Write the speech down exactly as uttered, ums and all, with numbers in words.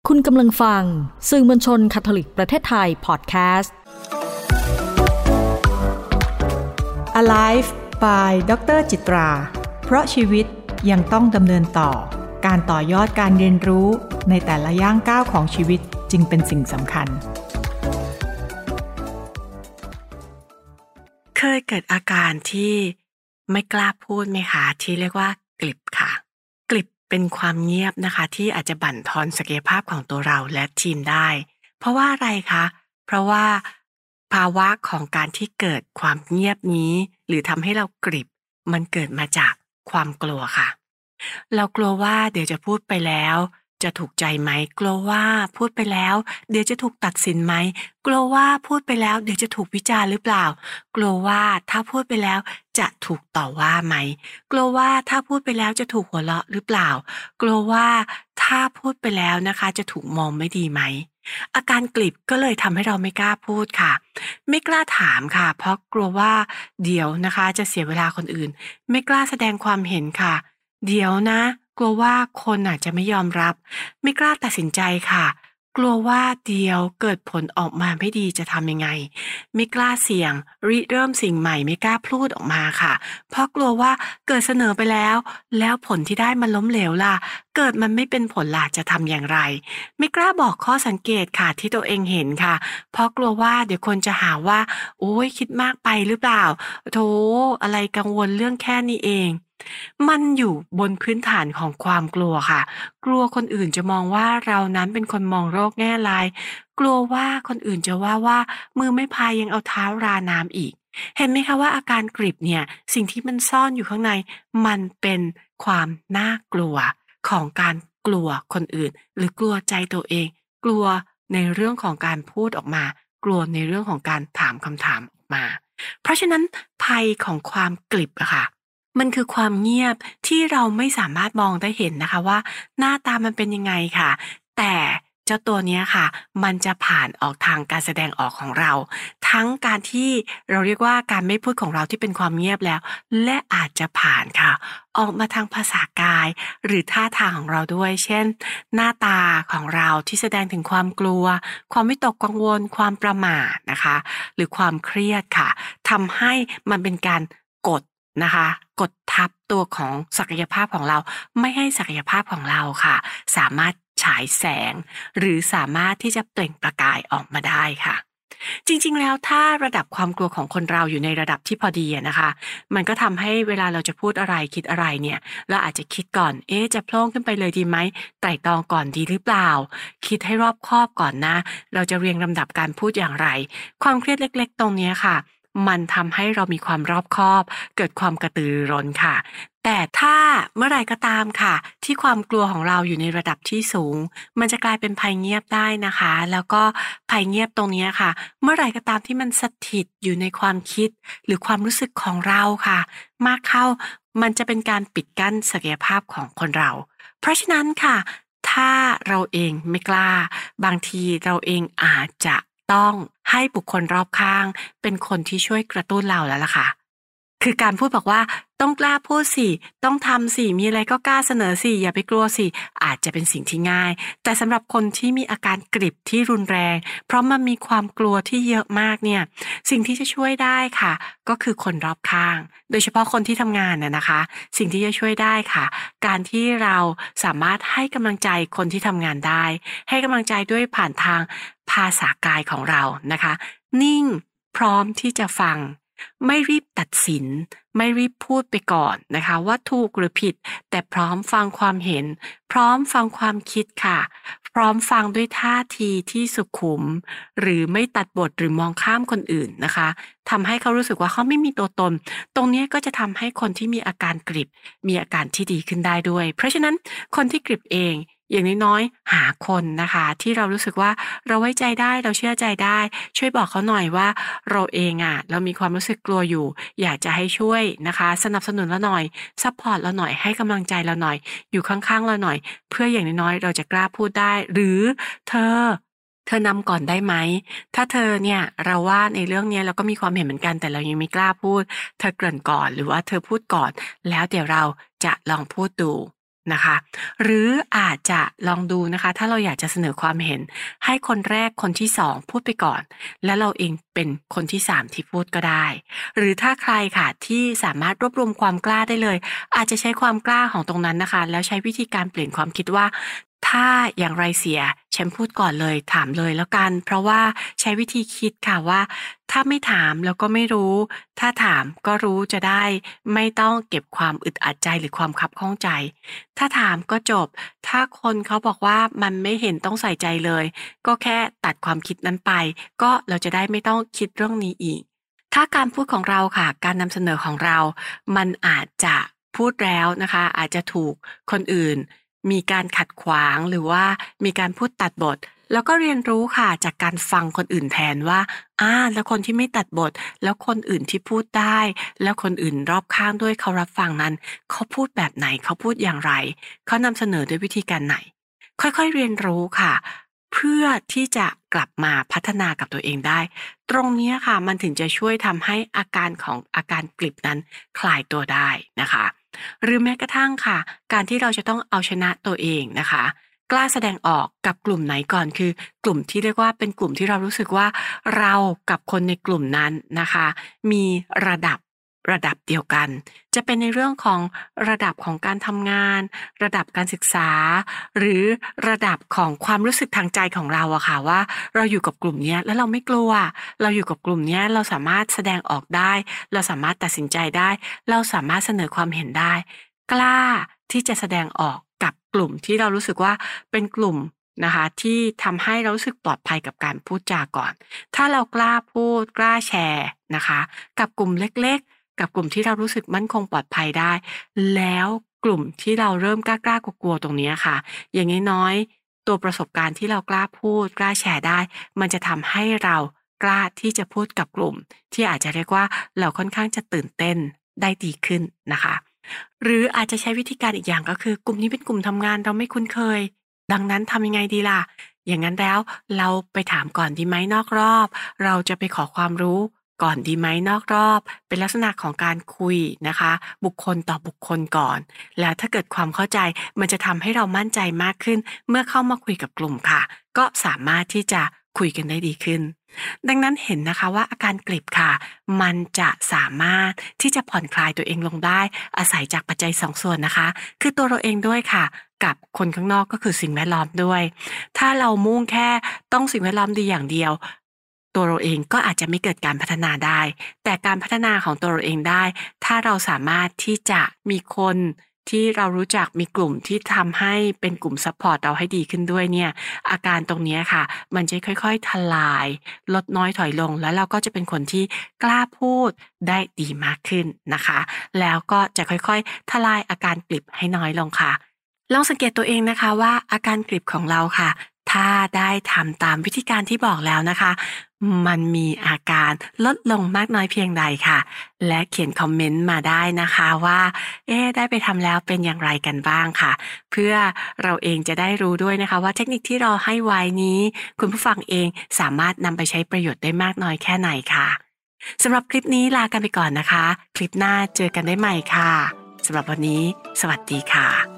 คุณกำลังฟังสื่อมวลชนคาทอลิกประเทศไทยพอดแคสต์ Alive by ดร.จิตรา เพราะชีวิตยังต้องดำเนินต่อการต่อยอดการเรียนรู้ในแต่ละย่างก้าวของชีวิตจึงเป็นสิ่งสำคัญเคยเกิดอาการที่ไม่กล้าพูดไหมคะที่เรียกว่ากลิบค่ะกลิบเป็นความเงียบนะคะที่อาจจะบั่นทอนศักยภาพของตัวเราและทีมได้เพราะว่าอะไรคะเพราะว่าภาวะของการที่เกิดความเงียบนี้หรือทำให้เรากลิบมันเกิดมาจากความกลัวค่ะเรากลัวว่าเดี๋ยวจะพูดไปแล้วจะถูกใจไหมกลัวว่าพูดไปแล้วเดี๋ยวจะถูกตัดสินไหมกลัวว่าพูดไปแล้วเดี๋ยวจะถูกวิจารณ์หรือเปล่ากลัวว่าถ้าพูดไปแล้วจะถูกต่อว่าไหมกลัวว่าถ้าพูดไปแล้วจะถูกหัวเราะหรือเปล่ากลัวว่าถ้าพูดไปแล้วนะคะจะถูกมองไม่ดีไหมอาการกลิบก็เลยทำให้เราไม่กล้าพูดค่ะไม่กล้าถามค่ะเพราะกลัวว่าเดี๋ยวนะคะจะเสียเวลาคนอื่นไม่กล้าแสดงความเห็นค่ะเดี๋ยวนะกลัวว่าคนอาจจะไม่ยอมรับไม่กล้าตัดสินใจค่ะกลัวว่าเดี๋ยวเกิดผลออกมาไม่ดีจะทำยังไงไม่กล้าเสี่ยงริเริ่มสิ่งใหม่ไม่กล้าพูดออกมาค่ะเพราะกลัวว่าเกิดเสนอไปแล้วแล้วผลที่ได้มันล้มเหลวล่ะเกิดมันไม่เป็นผลล่ะจะทำอย่างไรไม่กล้าบอกข้อสังเกตค่ะที่ตัวเองเห็นค่ะเพราะกลัวว่าเดี๋ยวคนจะหาว่าโอ๊ยคิดมากไปหรือเปล่าโธ่อะไรกังวลเรื่องแค่นี้เองมันอยู่บนพื้นฐานของความกลัวค่ะกลัวคนอื่นจะมองว่าเรานั้นเป็นคนมองโลกแง่ร้ายกลัวว่าคนอื่นจะว่าว่ามือไม่พายยังเอาเท้าราน้ำอีกเห็นไหมคะว่าอาการกริบเนี่ยสิ่งที่มันซ่อนอยู่ข้างในมันเป็นความน่ากลัวของการกลัวคนอื่นหรือกลัวใจตัวเองกลัวในเรื่องของการพูดออกมากลัวในเรื่องของการถามคำถามออกมาเพราะฉะนั้นภัยของความกลิบอะค่ะมันคือความเงียบที่เราไม่สามารถมองได้เห็นนะคะว่าหน้าตามันเป็นยังไงค่ะแต่เจ้าตัวนี้ค่ะมันจะผ่านออกทางการแสดงออกของเราทั้งการที่เราเรียกว่าการไม่พูดของเราที่เป็นความเงียบแล้วและอาจจะผ่านค่ะออกมาทางภาษากายหรือท่าทางของเราด้วยเช่นหน้าตาของเราที่แสดงถึงความกลัวความวิตกกังวลความประหม่านะคะหรือความเครียดค่ะทำให้มันเป็นการกดนะคะกดทับตัวของศักยภาพของเราไม่ให้ศักยภาพของเราค่ะสามารถฉายแสงหรือสามารถที่จะเปล่งประกายออกมาได้ค่ะจริงๆแล้วถ้าระดับความกลัวของคนเราอยู่ในระดับที่พอดีนะคะมันก็ทำให้เวลาเราจะพูดอะไรคิดอะไรเนี่ยเราอาจจะคิดก่อนเอ๊ะจะโพล่งขึ้นไปเลยดีไหมไตร่ตรองก่อนดีหรือเปล่าคิดให้รอบคอบก่อนนะเราจะเรียงลำดับการพูดอย่างไรความเครียดเล็กๆตรงนี้ค่ะมันทำให้เรามีความรอบคอบเกิดความกระตือรือร้นค่ะแต่ถ้าเมื่อไหร่ก็ตามค่ะที่ความกลัวของเราอยู่ในระดับที่สูงมันจะกลายเป็นภัยเงียบได้นะคะแล้วก็ภัยเงียบตรงนี้ค่ะเมื่อไหร่ก็ตามที่มันสถิตอยู่ในความคิดหรือความรู้สึกของเราค่ะมากเข้ามันจะเป็นการปิดกั้นศักยภาพของคนเราเพราะฉะนั้นค่ะถ้าเราเองไม่กล้าบางทีเราเองอาจจะต้องให้บุคคลรอบข้างเป็นคนที่ช่วยกระตุ้นเราแล้วล่ะค่ะคือการพูดบอกว่าต้องกล้าพูดสิต้องทำสิมีอะไรก็กล้าเสนอสิอย่าไปกลัวสิอาจจะเป็นสิ่งที่ง่ายแต่สำหรับคนที่มีอาการกริบที่รุนแรงเพราะมันมีความกลัวที่เยอะมากเนี่ยสิ่งที่จะช่วยได้ค่ะก็คือคนรอบข้างโดยเฉพาะคนที่ทำงานน่ะนะคะสิ่งที่จะช่วยได้ค่ะการที่เราสามารถให้กำลังใจคนที่ทำงานได้ให้กำลังใจด้วยผ่านทางภาษากายของเรานะคะนิ่งพร้อมที่จะฟังไม่รีบตัดสินไม่รีบพูดไปก่อนนะคะว่าถูกหรือผิดแต่พร้อมฟังความเห็นพร้อมฟังความคิดค่ะพร้อมฟังด้วยท่าทีที่สุขุมหรือไม่ตัดบทหรือมองข้ามคนอื่นนะคะทำให้เขารู้สึกว่าเขาไม่มีตัวตนตรงนี้ก็จะทำให้คนที่มีอาการกริบมีอาการที่ดีขึ้นได้ด้วยเพราะฉะนั้นคนที่กริบเองอย่างน้อยๆหาคนนะคะที่เรารู้สึกว่าเราไว้ใจได้เราเชื่อใจได้ช่วยบอกเขาหน่อยว่าเราเองอ่ะเรามีความรู้สึกกลัวอยู่อยากจะให้ช่วยนะคะสนับสนุนเราหน่อยซัพพอร์ตเราหน่อยให้กำลังใจเราหน่อยอยู่ข้างๆเราหน่อยเพื่ออย่างน้อยๆเราจะกล้าพูดได้หรือเธอเธอนำก่อนได้ไหมถ้าเธอเนี่ยเราว่าในเรื่องนี้เราก็มีความเห็นเหมือนกันแต่เรายังไม่กล้าพูดเธอเกริ่นก่อนหรือว่าเธอพูดก่อนแล้วเดี๋ยวเราจะลองพูดดูนะคะหรืออาจจะลองดูนะคะถ้าเราอยากจะเสนอความเห็นให้คนแรกคนที่สองพูดไปก่อนแล้วเราเองเป็นคนที่สามที่พูดก็ได้หรือถ้าใครค่ะที่สามารถรวบรวมความกล้าได้เลยอาจจะใช้ความกล้าของตรงนั้นนะคะแล้วใช้วิธีการเปลี่ยนความคิดว่าถ้าอย่างไรเสียฉันพูดก่อนเลยถามเลยแล้วกันเพราะว่าใช้วิธีคิดค่ะว่าถ้าไม่ถามแล้วก็ไม่รู้ถ้าถามก็รู้จะได้ไม่ต้องเก็บความอึดอัดใจหรือความคับข้องใจถ้าถามก็จบถ้าคนเขาบอกว่ามันไม่เห็นต้องใส่ใจเลยก็แค่ตัดความคิดนั้นไปก็เราจะได้ไม่ต้องคิดเรื่องนี้อีกถ้าการพูดของเราค่ะการนำเสนอของเรามันอาจจะพูดแล้วนะคะอาจจะถูกคนอื่นมีการขัดขวางหรือว่ามีการพูดตัดบทแล้วก็เรียนรู้ค่ะจากการฟังคนอื่นแทนว่าอ่าแล้วคนที่ไม่ตัดบทแล้วคนอื่นที่พูดได้แล้วคนอื่นรอบข้างด้วยเขารับฟังนั้นเขาพูดแบบไหนเขาพูดอย่างไรเขานำเสนอด้วยวิธีการไหนค่อยๆเรียนรู้ค่ะเพื่อที่จะกลับมาพัฒนากับตัวเองได้ตรงนี้ค่ะมันถึงจะช่วยทำให้อาการของอาการกลิบนั้นคลายตัวได้นะคะหรือแม้กระทั่งค่ะการที่เราจะต้องเอาชนะตัวเองนะคะกล้าแสดงออกกับกลุ่มไหนก่อนคือกลุ่มที่เรียกว่าเป็นกลุ่มที่เรารู้สึกว่าเรากับคนในกลุ่มนั้นนะคะมีระดับระดับเดียวกันจะเป็นในเรื่องของระดับของการทำงานระดับการศึกษาหรือระดับของความรู้สึกทางใจของเราอะค่ะว่าเราอยู่กับกลุ่มนี้แล้วเราไม่กลัวเราอยู่กับกลุ่มนี้เราสามารถแสดงออกได้เราสามารถตัดสินใจได้เราสามารถเสนอความเห็นได้กล้าที่จะแสดงออกกับกลุ่มที่เรารู้สึกว่าเป็นกลุ่มนะคะที่ทำให้เรารู้สึกปลอดภัยกับการพูดจาก่อนถ้าเรากล้าพูดกล้าแชร์นะคะกับกลุ่มเล็กๆกับกลุ่มที่เรารู้สึกมั่นคงปลอดภัยได้แล้วกลุ่มที่เราเริ่มกล้าๆกลัวๆตรงนี้ค่ะอย่างน้อยๆตัวประสบการณ์ที่เรากล้าพูดกล้าแชร์ได้มันจะทำให้เรากล้าที่จะพูดกับกลุ่มที่อาจจะเรียกว่าเราค่อนข้างจะตื่นเต้นได้ดีขึ้นนะคะหรืออาจจะใช้วิธีการอีกอย่างก็คือกลุ่มนี้เป็นกลุ่มทำงานเราไม่คุ้นเคยดังนั้นทำยังไงดีล่ะอย่างนั้นแล้วเราไปถามก่อนดีไหมนอกรอบเราจะไปขอความรู้ก่อนดีไหมนอกรอบเป็นลักษณะของการคุยนะคะบุคคลต่อบุคคลก่อนแล้วถ้าเกิดความเข้าใจมันจะทำให้เรามั่นใจมากขึ้นเมื่อเข้ามาคุยกับกลุ่มค่ะก็สามารถที่จะคุยกันได้ดีขึ้นดังนั้นเห็นนะคะว่าอาการกลิบค่ะมันจะสามารถที่จะผ่อนคลายตัวเองลงได้อาศัยจากปัจจัยสองส่วนนะคะคือตัวเราเองด้วยค่ะกับคนข้างนอกก็คือสิ่งแวดล้อมด้วยถ้าเรามุ่งแค่ต้องสิ่งแวดล้อมดีอย่างเดียวตัวเราเองก็อาจจะไม่เกิดการพัฒนาได้แต่การพัฒนาของตัวเราเองได้ถ้าเราสามารถที่จะมีคนที่เรารู้จักมีกลุ่มที่ทำให้เป็นกลุ่มซัพพอร์ตเราให้ดีขึ้นด้วยเนี่ยอาการตรงนี้ค่ะมันจะค่อยๆทลายลดน้อยถอยลงแล้วเราก็จะเป็นคนที่กล้าพูดได้ดีมากขึ้นนะคะแล้วก็จะค่อยๆทลายอาการกลิบให้น้อยลงค่ะลองสังเกตตัวเองนะคะว่าอาการกลิบของเราค่ะถ้าได้ทำตามวิธีการที่บอกแล้วนะคะมันมีอาการลดลงมากน้อยเพียงใดค่ะและเขียนคอมเมนต์มาได้นะคะว่าเอ๊ะได้ไปทำแล้วเป็นอย่างไรกันบ้างค่ะเพื่อเราเองจะได้รู้ด้วยนะคะว่าเทคนิคที่เราให้ไว้นี้คุณผู้ฟังเองสามารถนำไปใช้ประโยชน์ได้มากน้อยแค่ไหนค่ะสำหรับคลิปนี้ลากันไปก่อนนะคะคลิปหน้าเจอกันได้ใหม่ค่ะสำหรับวันนี้สวัสดีค่ะ